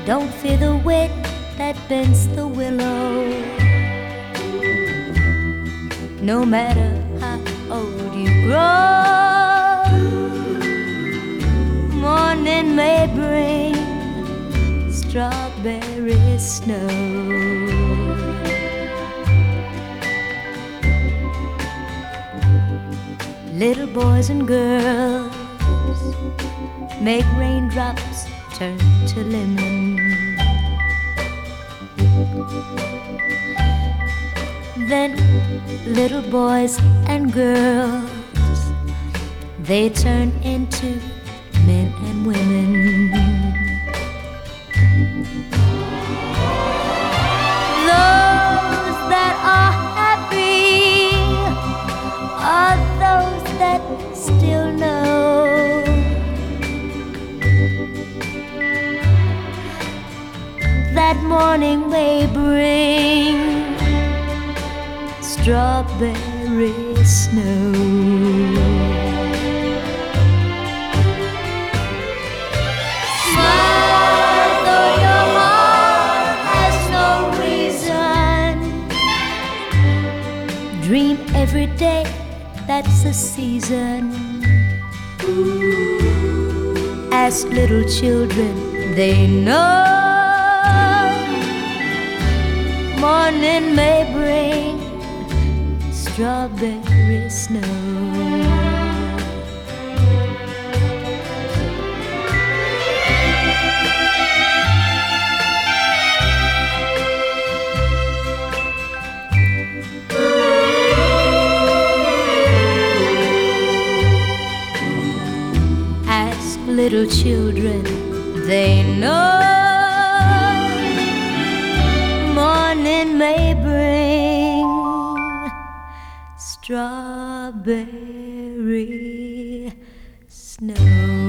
Don't fear the wind that bends the willow. No matter how old you grow, morning may bring strawberry snow. Little boys and girls make raindrops turn to lemon. Then little boys and girls, they turn into men and women. Those that are happy are those that still know that morning may bring strawberry snow. Smile though your heart has no reason. Dream every day, that's a season. Ask little children, they know morning may bring strawberry snow. Ask little children, they know morning may bring strawberry snow.